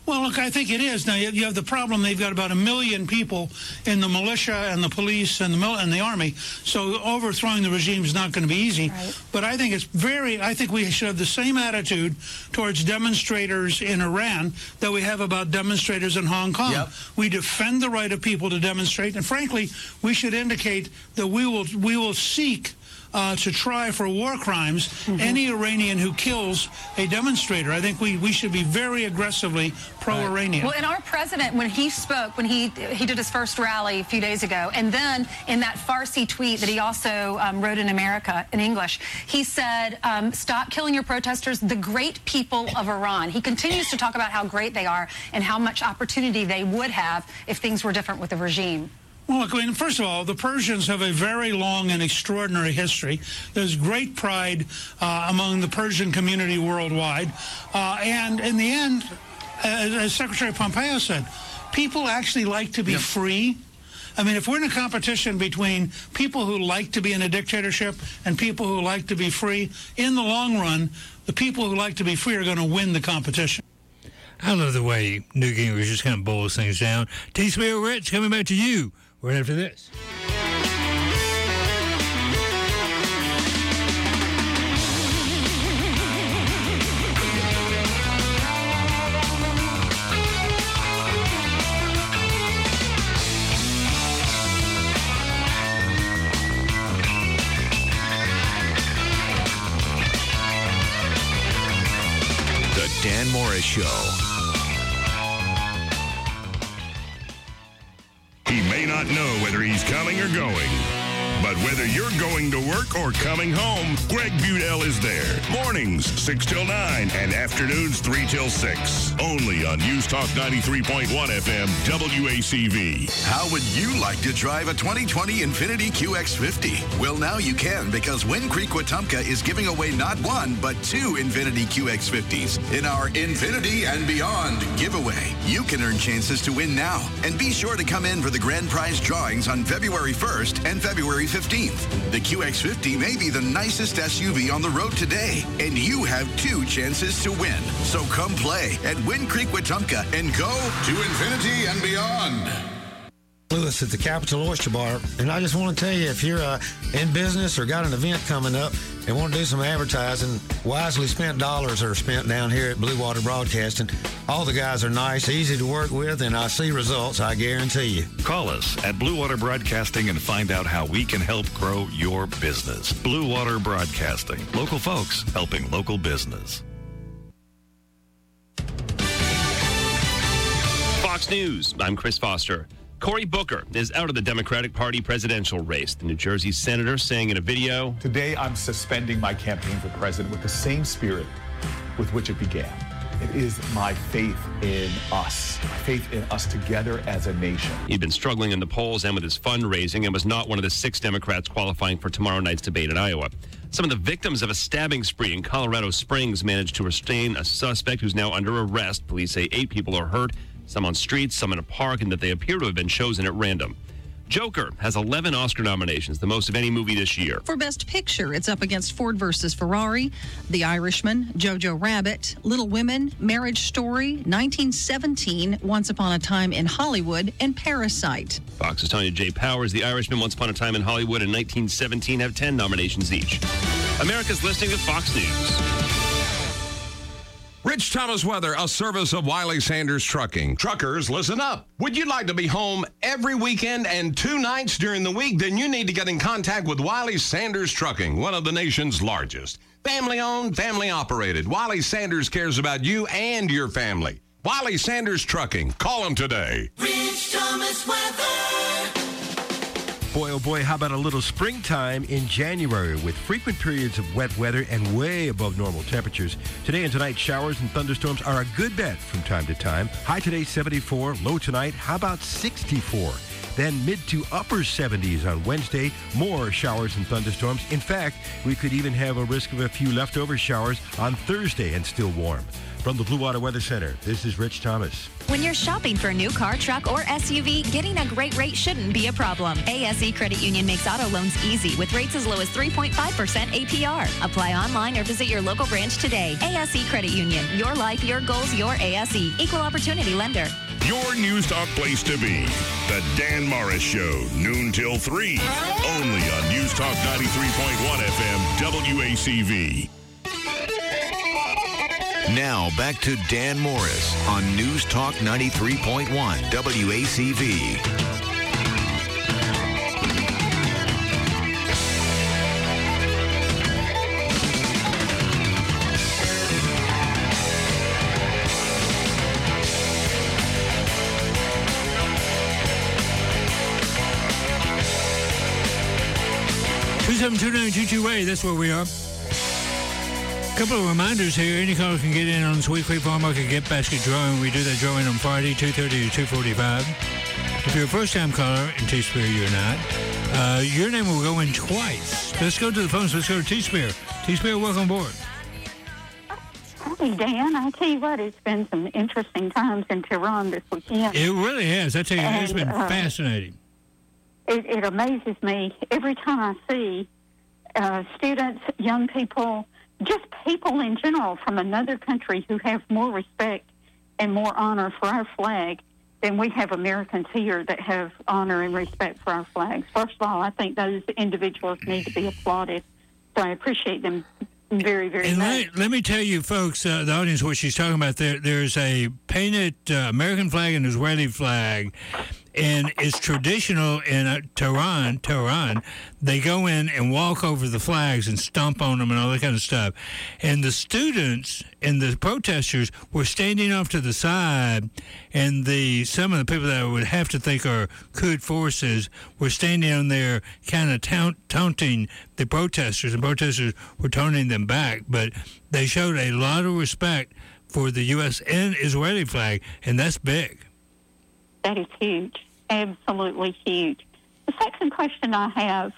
Well, look, I think it is. Now, you have the problem, they've got about 1 million people in the militia and the police and the army, so overthrowing the regime is not going to be easy. Right. But I think I think we should have the same attitude towards demonstrators in Iran that we have about demonstrators in Hong Kong. Yep. We defend the right of people to demonstrate, and frankly, we should indicate that we will seek to try for war crimes any Iranian who kills a demonstrator. I think we should be very aggressively pro-Iranian. Well, and our president, when he spoke, when he did his first rally a few days ago, and then in that Farsi tweet that he also wrote in America, in English, he said, stop killing your protesters, the great people of Iran. He continues to talk about how great they are and how much opportunity they would have if things were different with the regime. Well, look, I mean, first of all, the Persians have a very long and extraordinary history. There's great pride among the Persian community worldwide. And in the end, as Secretary Pompeo said, people actually like to be free. I mean, if we're in a competition between people who like to be in a dictatorship and people who like to be free, in the long run, the people who like to be free are going to win the competition. I love the way Newt Gingrich just kind of boils things down. T-Spirit Rich, coming back to you right after this. The Dan Morris Show. He may not know whether he's coming or going, but whether you're going to work or coming home, Greg Budell is there. Mornings, 6 till 9, and afternoons, 3 till 6. Only on News Talk 93.1 FM, WACV. How would you like to drive a 2020 Infiniti QX50? Well, now you can, because Wind Creek Wetumpka is giving away not one, but 2 Infiniti QX50s in our Infinity and Beyond giveaway. You can earn chances to win now, and be sure to come in for the grand prize drawings on February 1st and February 15th. The QX50 may be the nicest SUV on the road today, and you have 2 chances to win. So come play at Wind Creek Wetumpka and go to Infinity and Beyond. Lewis at the Capital Oyster Bar, and I just want to tell you, if you're in business or got an event coming up and want to do some advertising, wisely spent dollars are spent down here at Blue Water Broadcasting. All the guys are nice, easy to work with, and I see results, I guarantee you. Call us at Blue Water Broadcasting and find out how we can help grow your business. Blue Water Broadcasting. Local folks helping local business. Fox News, I'm Chris Foster. Cory Booker is out of the Democratic Party presidential race. The New Jersey senator saying in a video, "Today I'm suspending my campaign for president with the same spirit with which it began. It is my faith in us together as a nation." He'd been struggling in the polls and with his fundraising and was not one of the 6 Democrats qualifying for tomorrow night's debate in Iowa. Some of the victims of a stabbing spree in Colorado Springs managed to restrain a suspect who's now under arrest. Police say 8 people are hurt, some on streets, some in a park, and that they appear to have been chosen at random. Joker has 11 Oscar nominations, the most of any movie this year. For Best Picture, it's up against Ford vs. Ferrari, The Irishman, Jojo Rabbit, Little Women, Marriage Story, 1917, Once Upon a Time in Hollywood, and Parasite. Fox's Tanya J. Powers, The Irishman, Once Upon a Time in Hollywood, and 1917 have 10 nominations each. America's listening to Fox News. Rich Thomas weather, a service of Wiley Sanders Trucking. Truckers, listen up. Would you like to be home every weekend and 2 nights during the week? Then you need to get in contact with Wiley Sanders Trucking, one of the nation's largest. Family owned, family operated. Wiley Sanders cares about you and your family. Wiley Sanders Trucking. Call them today. Rich Thomas weather. Boy, oh boy, how about a little springtime in January with frequent periods of wet weather and way above normal temperatures. Today and tonight, showers and thunderstorms are a good bet from time to time. High today, 74. Low tonight, how about 64? Then mid to upper 70s on Wednesday. More showers and thunderstorms. In fact, we could even have a risk of a few leftover showers on Thursday and still warm. From the Blue Water Weather Center, this is Rich Thomas. When you're shopping for a new car, truck, or SUV, getting a great rate shouldn't be a problem. ASE Credit Union makes auto loans easy with rates as low as 3.5% APR. Apply online or visit your local branch today. ASE Credit Union. Your life, your goals, your ASE. Equal opportunity lender. Your News Talk place to be. The Dan Morris Show, noon till 3. Only on News Talk 93.1 FM, WACV. Now back to Dan Morris on News Talk 93.1 WACV. That's where we are. Couple of reminders here. Any caller can get in on Sweet Creek Farm Market Gift Basket Drawing. We do that drawing on Friday, 2:30 to 2:45. If you're a first-time caller, in T-Spear you're not, your name will go in twice. Let's go to the phones. Let's go to T-Spear. T-Spear, welcome aboard. Hey, Dan, I tell you what, it's been some interesting times in Tehran this weekend. It really has. I tell you, it's been fascinating. It amazes me every time I see students, young people, just people in general from another country who have more respect and more honor for our flag than we have Americans here that have honor and respect for our flags. First of all, I think those individuals need to be applauded. So I appreciate them very, very much. Let me tell you, folks, the audience, what she's talking about. There's a painted American flag and Israeli flag, and it's traditional in Tehran. They go in and walk over the flags and stomp on them and all that kind of stuff. And the students and the protesters were standing off to the side, and some of the people that I would have to think are Quds forces were standing on there kind of taunting the protesters, and protesters were taunting them back. But they showed a lot of respect for the U.S. and Israeli flag, and that's big. That is huge. Absolutely huge. The second question I have,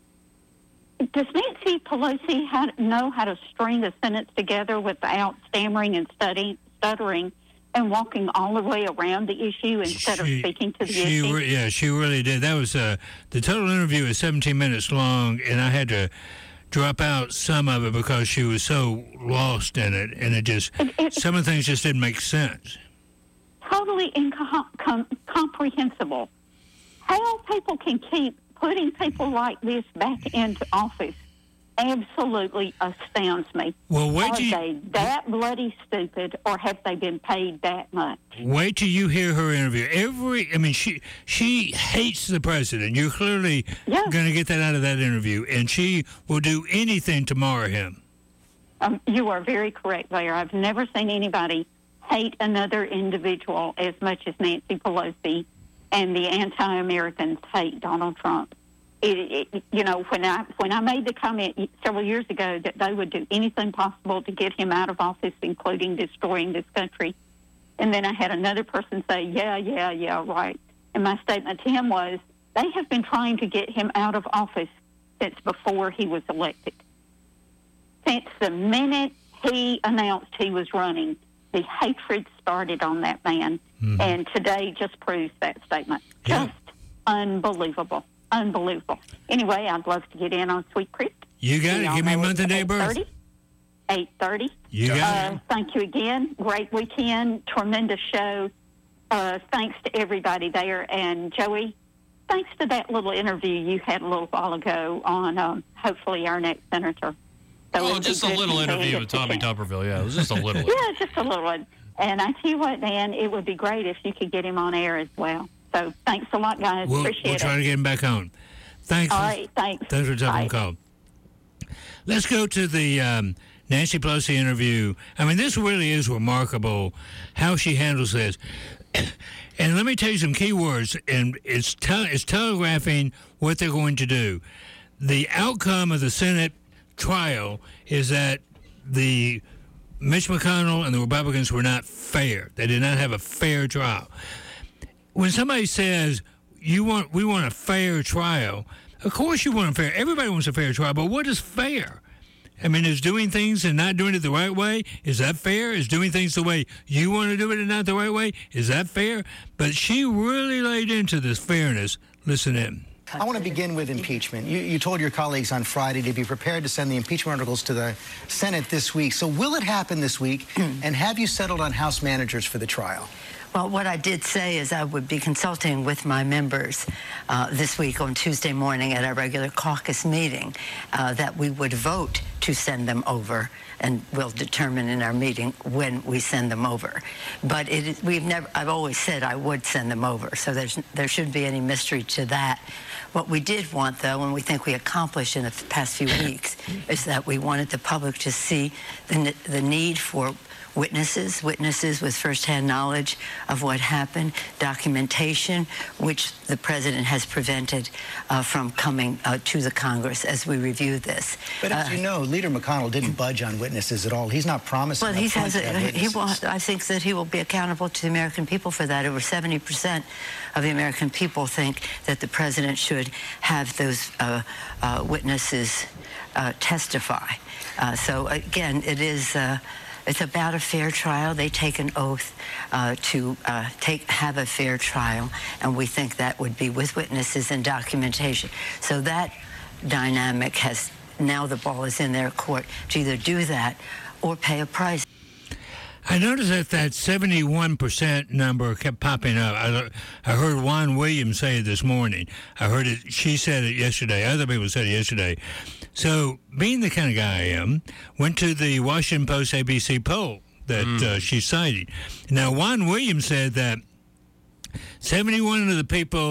does Nancy Pelosi know how to string a sentence together without stammering and stuttering and walking all the way around the issue instead of speaking to the issue? Yeah, she really did. That was the total interview is 17 minutes long, and I had to drop out some of it because she was so lost in it, and some of the things just didn't make sense. Totally incomprehensible. How people can keep putting people like this back into office absolutely astounds me. Well, are they that bloody stupid, or have they been paid that much? Wait till you hear her interview. She hates the president. You're clearly going to get that out of that interview, and she will do anything to mar him. You are very correct there. I've never seen anybody hate another individual as much as Nancy Pelosi and the anti-Americans hate Donald Trump. When I made the comment several years ago that they would do anything possible to get him out of office, including destroying this country, and then I had another person say, yeah, right. And my statement to him was, they have been trying to get him out of office since before he was elected. Since the minute he announced he was running, the hatred started on that man, and today just proves that statement. Just unbelievable. Unbelievable. Anyway, I'd love to get in on Sweet Creek. You got it. Give me a month and day birth. 8:30. You got it. Thank you again. Great weekend. Tremendous show. Thanks to everybody there. And, Joey, thanks to that little interview you had a little while ago on hopefully our next senator. So just a little interview with Tommy Tupperville. Yeah, it was just a little. Yeah, just a little one. And I tell you what, Dan, it would be great if you could get him on air as well. So thanks a lot, guys. Appreciate it. We'll try to get him back on. Thanks. All right, thanks. Thanks for taking the call. Let's go to the Nancy Pelosi interview. I mean, this really is remarkable how she handles this. And let me tell you some key words, and it's telegraphing what they're going to do. The outcome of the Senate trial is that the Mitch McConnell and the Republicans were not fair. They did not have a fair trial. When somebody says we want a fair trial, of course you want a fair. Everybody wants a fair trial, but what is fair? I mean, is doing things and not doing it the right way, is that fair? Is doing things the way you want to do it and not the right way, is that fair? But she really laid into this fairness. Listen in. I want to begin with impeachment. You told your colleagues on Friday to be prepared to send the impeachment articles to the Senate this week. So will it happen this week? And have you settled on House managers for the trial? Well, what I did say is I would be consulting with my members this week on Tuesday morning at our regular caucus meeting that we would vote to send them over, and we'll determine in our meeting when we send them over. But I've always said I would send them over, so there shouldn't be any mystery to that. What we did want, though, and we think we accomplished in the past few weeks, is that we wanted the public to see the need for witnesses with firsthand knowledge of what happened, documentation, which the president has prevented from coming to the Congress as we review this. But as you know, Leader McConnell didn't budge on witnesses at all. He's not promising. Well, I think that he will be accountable to the American people for that. Over 70% of the American people think that the president should have those witnesses testify. So again, it's about a fair trial. They take an oath to have a fair trial, and we think that would be with witnesses and documentation. So that dynamic now the ball is in their court to either do that or pay a price. I noticed that 71% number kept popping up. I heard Juan Williams say it this morning. I heard it. She said it yesterday. Other people said it yesterday. So, being the kind of guy I am, went to the Washington Post ABC poll that she's citing. Now, Juan Williams said that 71% of the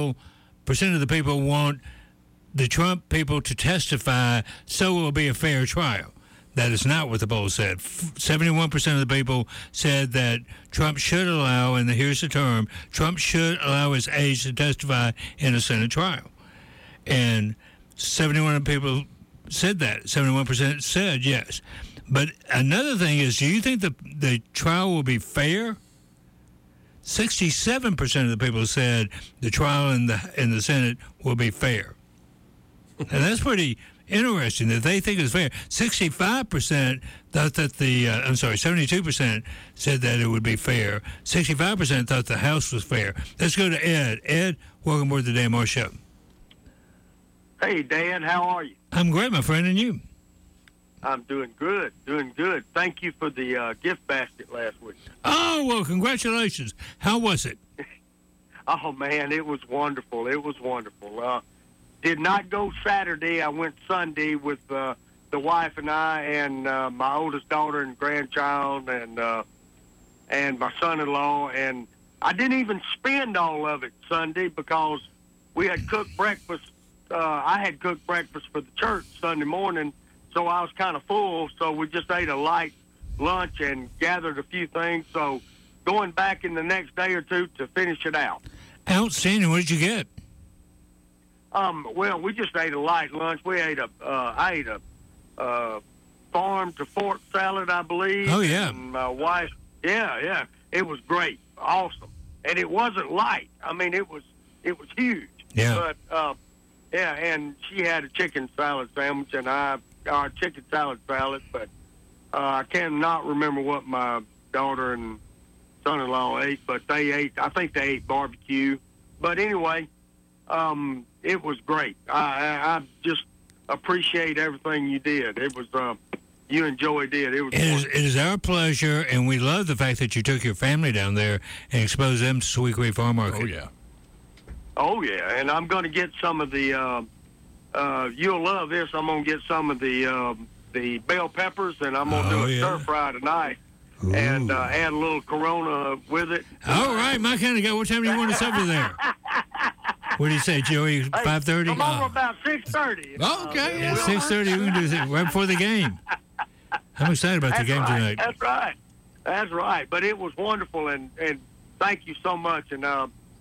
people want the Trump people to testify, so it will be a fair trial. That is not what the poll said. 71% of the people said that Trump should allow, and here's the term, Trump should allow his aides to testify in a Senate trial. And 71% of people said that. 71% said yes. But another thing is, do you think the trial will be fair? 67% of the people said the trial in the Senate will be fair. And that's pretty interesting that they think it's fair. 65% thought that 72% said that it would be fair. 65% thought the House was fair. Let's go to Ed. Ed, welcome aboard the Dan Moore Show. Hey, Dan, how are you? I'm great, my friend, and you? I'm doing good. Thank you for the gift basket last week. Oh, well, congratulations. How was it? Oh, man, it was wonderful. Did not go Saturday. I went Sunday with the wife and I and my oldest daughter and grandchild and my son-in-law. And I didn't even spend all of it Sunday because we had cooked breakfast. I had cooked breakfast for the church Sunday morning, so I was kind of full. So we just ate a light lunch and gathered a few things. So going back in the next day or two to finish it out. Outstanding. What did you get? Well, we just ate a light lunch. I ate a farm to fork salad, I believe. Oh, yeah. And my wife, yeah. It was great. Awesome. And it wasn't light. I mean, it was huge. Yeah. But, and she had a chicken salad sandwich and our chicken salad, but I cannot remember what my daughter and son-in-law ate, but I think they ate barbecue. But anyway, it was great. I just appreciate everything you did. It was, you enjoyed it. It is our pleasure, and we love the fact that you took your family down there and exposed them to Sweet Creek Farm Market. Oh, yeah. And I'm going to get some of the, you'll love this, I'm going to get some of the bell peppers, and I'm going to do a stir-fry tonight. Ooh. And add a little Corona with it. All right, my kind of guy. What time do you want us over there? What do you say, Joey? 5:30? Come over about 6:30. Okay. 6:30. We can do this right before the game. I'm excited about the game tonight. That's right. But it was wonderful, and thank you so much. And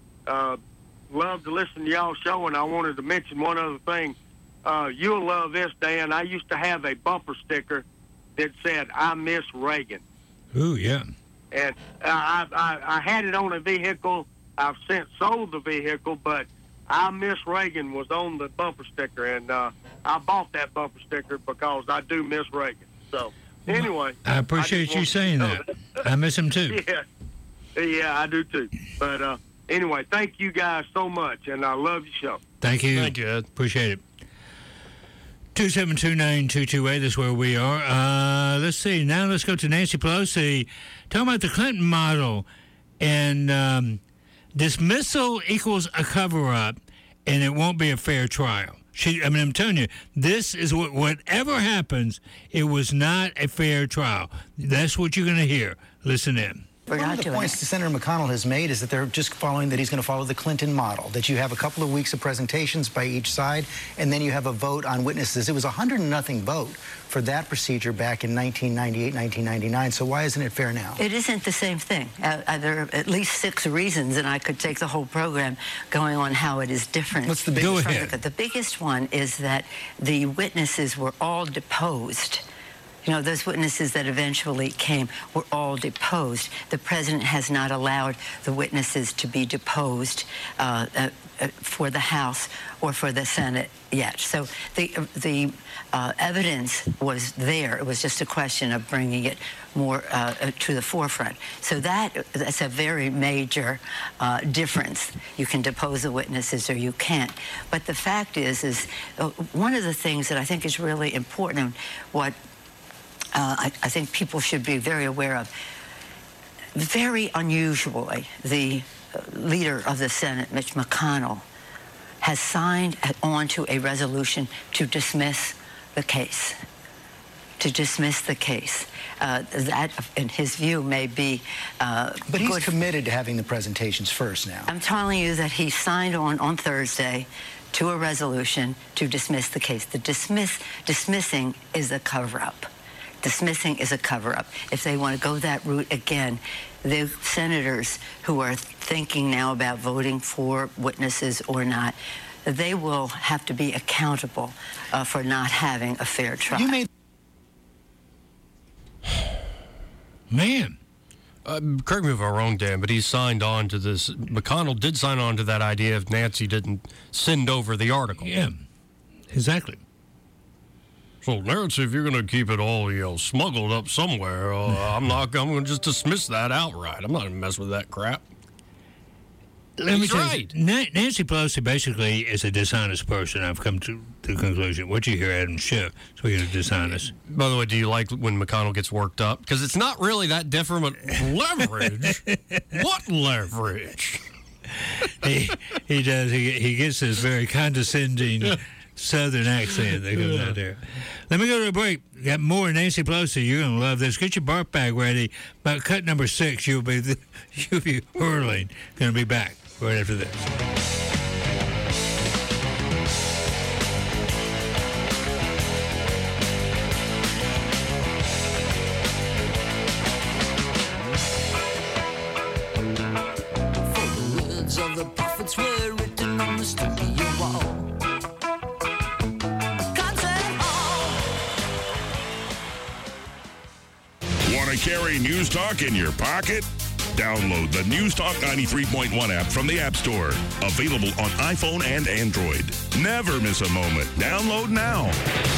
love to listen to y'all's show. And I wanted to mention one other thing. You'll love this, Dan. I used to have a bumper sticker that said, "I miss Reagan." Ooh, yeah. And I had it on a vehicle. I've since sold the vehicle, but "I miss Reagan" was on the bumper sticker, and I bought that bumper sticker because I do miss Reagan. So, anyway. I appreciate you saying that. I miss him too. Yeah, I do too. But anyway, thank you guys so much, and I love your show. Thank you. Thank you, Ed. Appreciate it. 2729228 is where we are. Let's see. Now let's go to Nancy Pelosi. Talking about the Clinton model. And dismissal equals a cover-up, and it won't be a fair trial. I'm telling you, this is whatever happens, it was not a fair trial. That's what you're going to hear. Listen in. One of the points that Senator McConnell has made is that they're just following that he's going to follow the Clinton model, that you have a couple of weeks of presentations by each side, and then you have a vote on witnesses. It was 100-0 vote for that procedure back in 1998, 1999. So why isn't it fair now? It isn't the same thing. There are at least 6 reasons, and I could take the whole program going on how it is different. What's the biggest one? The biggest one is that the witnesses were all deposed. You know, those witnesses that eventually came were all deposed. The president has not allowed the witnesses to be deposed for the House or for the Senate yet. So the evidence was there. It was just a question of bringing it more to the forefront. So that's a very major difference. You can depose the witnesses or you can't. But the fact is one of the things that I think is really important, what I think people should be very aware of. Very unusually, the leader of the Senate, Mitch McConnell, has signed on to a resolution to dismiss the case. To dismiss the case. That, in his view, may be But he's committed to having the presentations first now. I'm telling you that he signed on Thursday to a resolution to dismiss the case. The dismissing is a cover-up. Dismissing is a cover-up. If they want to go that route again, the senators who are thinking now about voting for witnesses or not, they will have to be accountable for not having a fair trial. Man. Correct me if I'm wrong, Dan, but he signed on to this. McConnell did sign on to that idea if Nancy didn't send over the article. Yeah, exactly. So, Nancy, if you're going to keep it all, smuggled up somewhere, I'm going to just dismiss that outright. I'm not going to mess with that crap. Let me tell you, Nancy Pelosi basically is a dishonest person. I've come to the conclusion. What you hear, Adam Schiff, so he's dishonest. By the way, do you like when McConnell gets worked up? Because it's not really that different, but leverage? What leverage? He does. He gets this very condescending Southern accent that goes out there. Let me go to a break. Got more Nancy Pelosi. You're going to love this. Get your bark bag ready. About cut number 6, you'll be hurling. Going to be back right after this. For the words of the prophets were written on the studio wall. Want to carry News Talk in your pocket? Download the News Talk 93.1 app from the App Store. Available on iPhone and Android. Never miss a moment. Download now.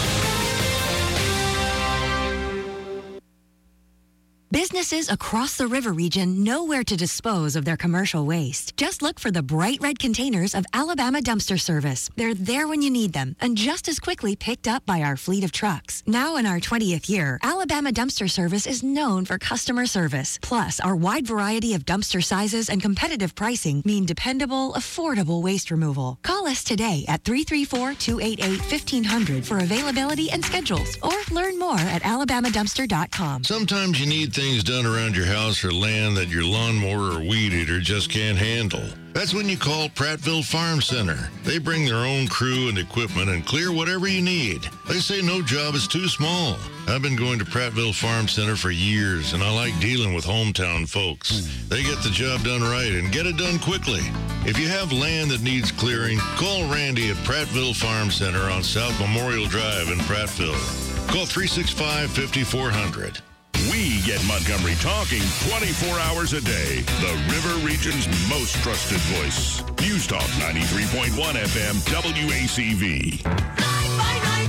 Businesses across the river region know where to dispose of their commercial waste. Just look for the bright red containers of Alabama Dumpster Service. They're there when you need them and just as quickly picked up by our fleet of trucks. Now in our 20th year, Alabama Dumpster Service is known for customer service. Plus, our wide variety of dumpster sizes and competitive pricing mean dependable, affordable waste removal. Call us today at 334-288-1500 for availability and schedules, or learn more at alabamadumpster.com. Sometimes you need things done around your house or land that your lawnmower or weed eater just can't handle. That's when you call Prattville Farm Center. They bring their own crew and equipment and clear whatever you need. They say no job is too small. I've been going to Prattville Farm Center for years, and I like dealing with hometown folks. They get the job done right and get it done quickly. If you have land that needs clearing, call Randy at Prattville Farm Center on South Memorial Drive in Prattville. Call 365-5400. We get Montgomery talking 24 hours a day. The River Region's most trusted voice. News Talk 93.1 FM WACV. 9 by 9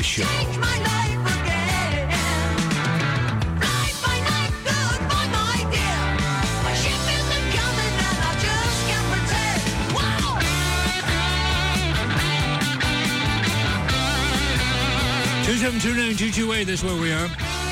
Show. Wow. 2729228, that's where we are.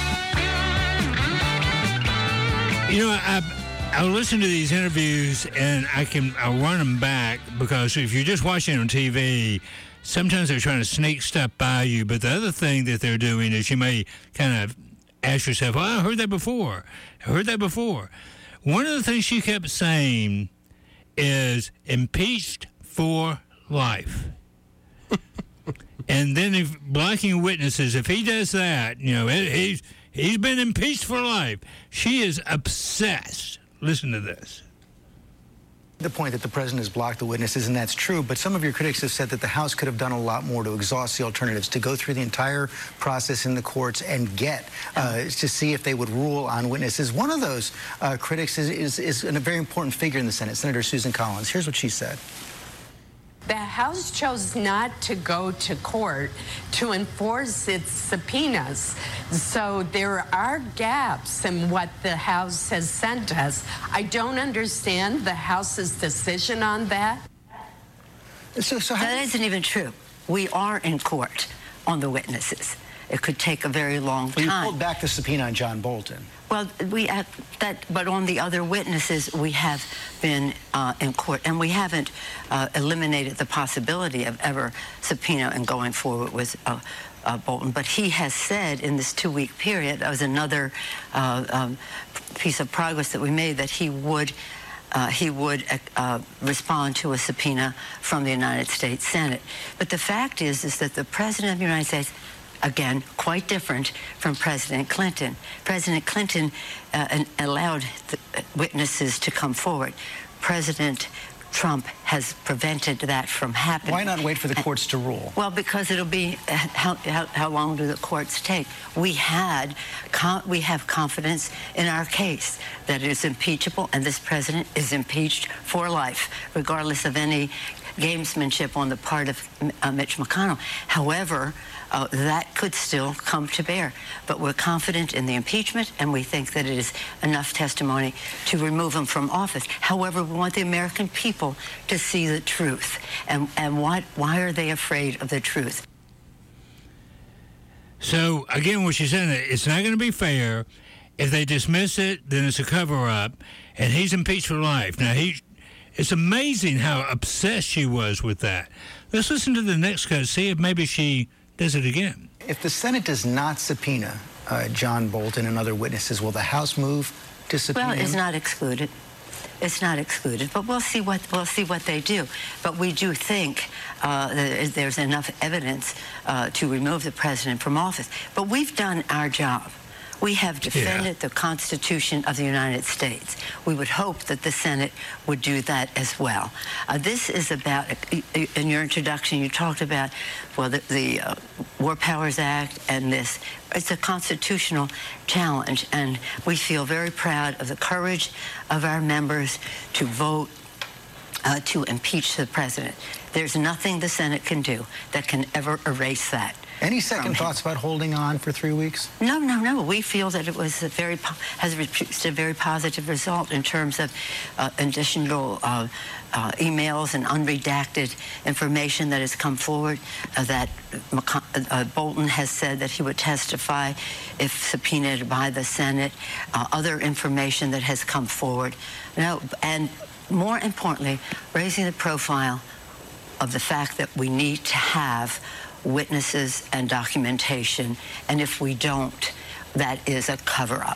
You know, I listen to these interviews and I'll run them back because if you're just watching on TV, sometimes they're trying to sneak stuff by you. But the other thing that they're doing is you may kind of ask yourself, well, I heard that before. One of the things she kept saying is impeached for life. And then if blocking witnesses, if he does that, you know, he's been impeached for life. She is obsessed. Listen to this. The point that the president has blocked the witnesses, and that's true, but some of your critics have said that the House could have done a lot more to exhaust the alternatives, to go through the entire process in the courts and get to see if they would rule on witnesses. One of those critics is a very important figure in the Senate, Senator Susan Collins. Here's what she said. The House chose not to go to court to enforce its subpoenas. So there are gaps in what the House has sent us. I don't understand the House's decision on that. So that isn't even true. We are in court on the witnesses. It could take a very long time. Well, you pulled back the subpoena on John Bolton. Well, but on the other witnesses, we have been in court, and we haven't eliminated the possibility of ever subpoena and going forward with Bolton. But he has said in this 2-week period, that was another piece of progress that we made, that he would respond to a subpoena from the United States Senate. But the fact is that the President of the United States, again, quite different from President Clinton. President Clinton allowed the witnesses to come forward. President Trump has prevented that from happening. Why not wait for the courts to rule? Well, because it'll be, how long do the courts take? We have confidence in our case that it is impeachable, and this president is impeached for life, regardless of any gamesmanship on the part of Mitch McConnell. However, that could still come to bear. But we're confident in the impeachment, and we think that it is enough testimony to remove him from office. However, we want the American people to see the truth. And why are they afraid of the truth? So, again, what she's saying, it's not going to be fair. If they dismiss it, then it's a cover-up, and he's impeached for life. Now, it's amazing how obsessed she was with that. Let's listen to the next cut, see if maybe she does it again. If the Senate does not subpoena John Bolton and other witnesses, will the House move to subpoena him? Well, it's not excluded. It's not excluded, but we'll see what they do. But we do think that there's enough evidence to remove the president from office. But we've done our job. We have defended the Constitution of the United States. We would hope that the Senate would do that as well. This is about, in your introduction, you talked about, well, the War Powers Act and this. It's a constitutional challenge, and we feel very proud of the courage of our members to vote to impeach the president. There's nothing the Senate can do that can ever erase that. Any second thoughts about holding on for 3 weeks? No. We feel that it was has reached a very positive result in terms of additional emails and unredacted information that has come forward. That Bolton has said that he would testify if subpoenaed by the Senate. Other information that has come forward. And more importantly, raising the profile of the fact that we need to have witnesses and documentation, and if we don't, that is a cover-up.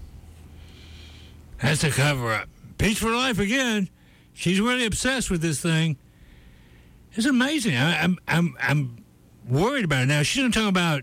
That's a cover-up. Peace for life again. She's really obsessed with this thing. It's amazing. I'm worried about it now. She's going to talk about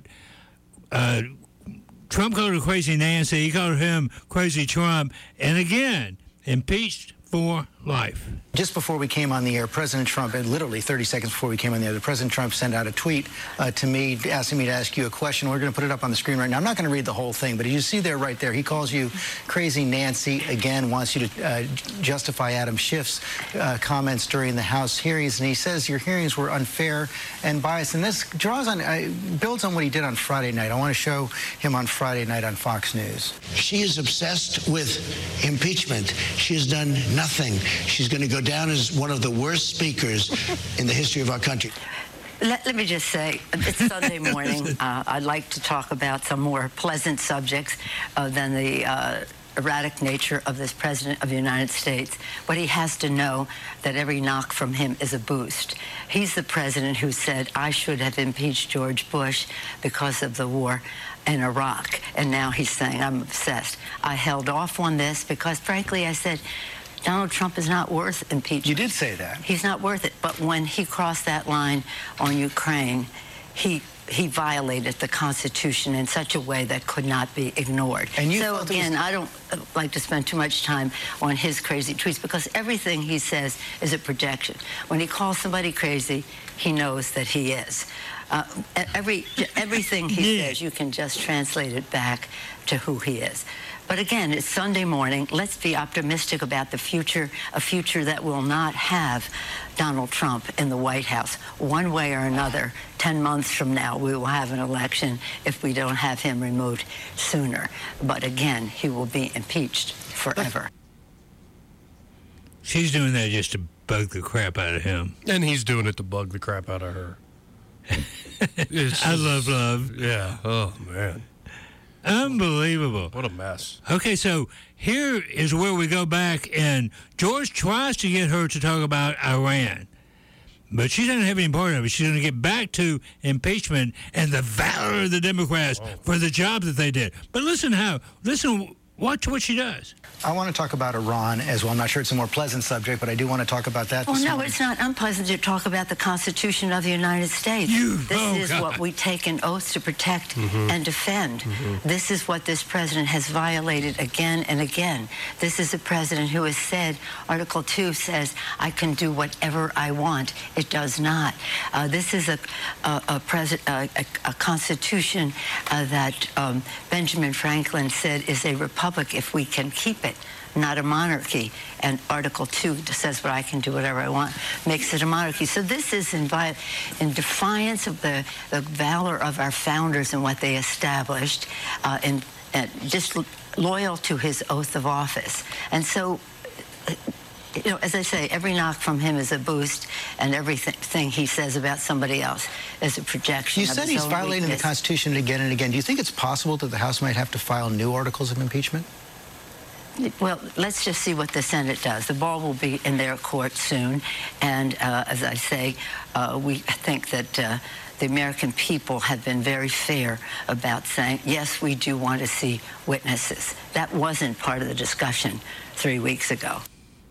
Trump called her Crazy Nancy. He called him Crazy Trump. And again, impeached for life. Just before we came on the air, President Trump, and literally 30 seconds before we came on the air, President Trump sent out a tweet to me asking me to ask you a question. We're going to put it up on the screen right now. I'm not going to read the whole thing, but you see there right there, he calls you Crazy Nancy again, wants you to justify Adam Schiff's comments during the House hearings, and he says your hearings were unfair and biased. And this builds on what he did on Friday night. I want to show him on Friday night on Fox News. She is obsessed with impeachment. She has done nothing. She's going to go down as one of the worst speakers in the history of our country. Let me just say, it's Sunday morning. I'd like to talk about some more pleasant subjects than the erratic nature of this President of the United States. But he has to know that every knock from him is a boost. He's the president who said, I should have impeached George Bush because of the war in Iraq. And now he's saying, I'm obsessed. I held off on this because, frankly, I said, Donald Trump is not worth impeachment. You did say that. He's not worth it. But when he crossed that line on Ukraine, he violated the Constitution in such a way that could not be ignored. And so, again, I don't like to spend too much time on his crazy tweets because everything he says is a projection. When he calls somebody crazy, he knows that he is. Everything he says, you can just translate it back to who he is. But again, it's Sunday morning. Let's be optimistic about the future, a future that will not have Donald Trump in the White House. One way or another, 10 months from now, we will have an election if we don't have him removed sooner. But again, he will be impeached forever. She's doing that just to bug the crap out of him. And he's doing it to bug the crap out of her. I love. Yeah. Oh, man. Unbelievable. What a mess. Okay, so here is where we go back, and George tries to get her to talk about Iran. But she doesn't have any part of it. She's going to get back to impeachment and the valor of the Democrats for the job that they did. But watch what she does. I want to talk about Iran as well. I'm not sure it's a more pleasant subject, but I do want to talk about that. Well, no, it's not unpleasant to talk about the Constitution of the United States. This is what we take an oath to protect and defend. This is what this president has violated again and again. This is a president who has said, Article 2 says, I can do whatever I want. It does not. This is a Constitution that Benjamin Franklin said is a republic if we can keep it, not a monarchy. And Article 2 says, I can do whatever I want, makes it a monarchy. So this is in defiance of the valor of our founders and what they established, and just loyal to his oath of office. And so, you know, as I say, every knock from him is a boost, and everything he says about somebody else is a projection. You said he's violating the Constitution again and again. Do you think it's possible that the House might have to file new articles of impeachment? Well, let's just see what the Senate does. The ball will be in their court soon, and as I say, we think that the American people have been very fair about saying, yes, we do want to see witnesses. That wasn't part of the discussion 3 weeks ago.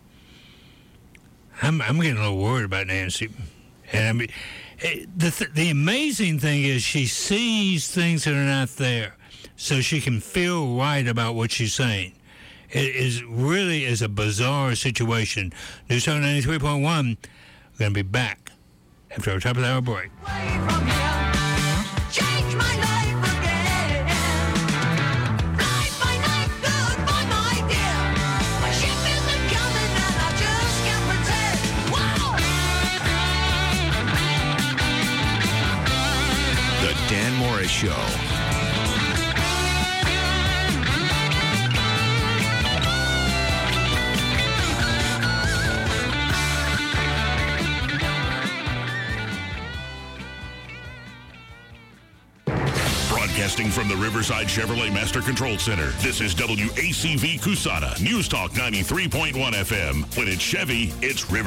I'm getting a little worried about Nancy. And I mean, the amazing thing is she sees things that are not there, so she can feel right about what she's saying. It really is a bizarre situation. News Talk 93.1, we're going to be back after our top of the hour break. The Dan Morris Show. Broadcasting from the Riverside Chevrolet Master Control Center, this is WACV Cusana, News Talk 93.1 FM. When it's Chevy, it's Riverside.